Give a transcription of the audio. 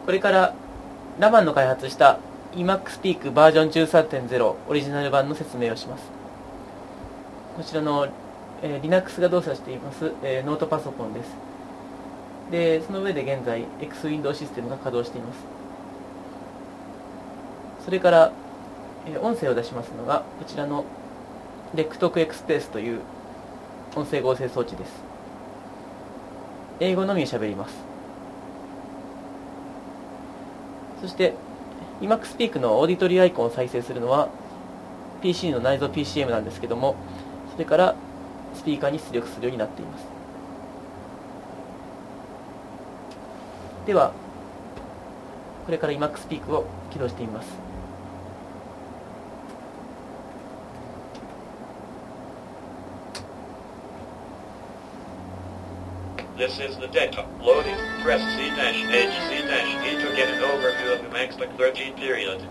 これからラマンの開発した EMAX-Peak バージョン 13.0 オリジナル版の説明をします。こちらの、Linux が動作しています、ノートパソコンです。で、その上で現在 X ウィンドウシステムが稼働しています。それから、音声を出しますのがこちらの DECTOK Express という音声合成装置です。英語のみ喋ります。そして EMAX-Peak のオーディトリーアイコンを再生するのは PC の内蔵 PCM なんですけども、それからスピーカーに出力するようになっています。ではこれから EMAX-Peak を起動してみます。 This is the data. Loading. Press C-H-C-E to get an overview of the Max 13 period.